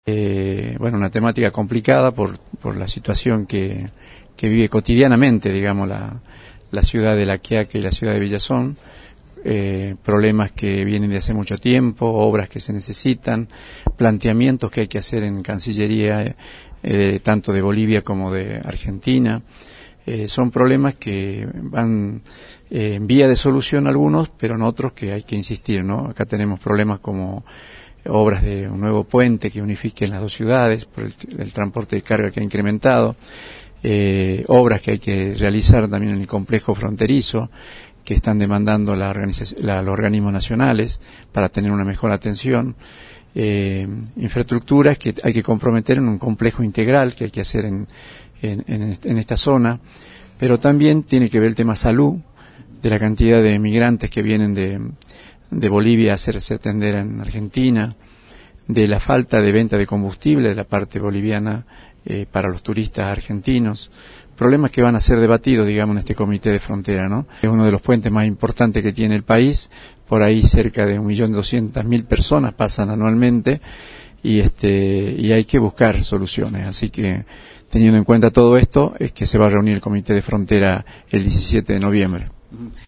Bueno, una temática complicada por la situación que vive cotidianamente, digamos, la ciudad de La Quiaca y la ciudad de Villazón. Problemas que vienen de hace mucho tiempo, obras que se necesitan, planteamientos que hay que hacer en Cancillería, tanto de Bolivia como de Argentina. Son problemas que van en vía de solución algunos, pero en otros que hay que insistir, ¿no? Acá tenemos problemas como obras de un nuevo puente que unifique las dos ciudades por el transporte de carga que ha incrementado, obras que hay que realizar también en el complejo fronterizo, que están demandando los organismos nacionales para tener una mejor atención, infraestructuras que hay que comprometer en un complejo integral que hay que hacer en esta zona, pero también tiene que ver el tema salud, de la cantidad de migrantes que vienen de Bolivia a hacerse atender en Argentina, de la falta de venta de combustible de la parte boliviana para los turistas argentinos, problemas que van a ser debatidos, digamos, en este comité de frontera, ¿no? Es uno de los puentes más importantes que tiene el país, por ahí cerca de 1.200.000 personas pasan anualmente y hay que buscar soluciones, así que teniendo en cuenta todo esto es que se va a reunir el comité de frontera el 17 de noviembre.